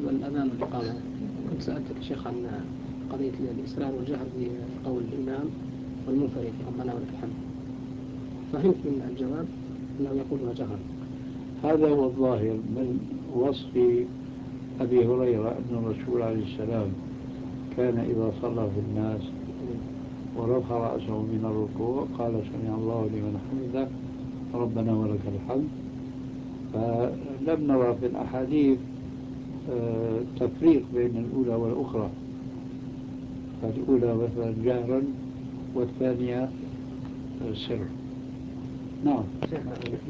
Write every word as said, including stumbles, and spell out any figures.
الأذان والإقامة كنت سألتك شيخ عن قضية الإسرار والجهر بقول الإمام والمنفرد ربنا ولك الحمد، فهمت من الجواب أنه يقولها جهرا. هذا هو الظاهر من وصف أبي هريرة أن الرسول عليه السلام كان إذا صلى في الناس ورفع رأسه من الركوع قال سمع الله لمن حمده ربنا ولك الحمد. فلم نرى في الأحاديث تفريق بين الأولى والأخرى، فالأولى مثلا جهرا والثانية سر. نعم.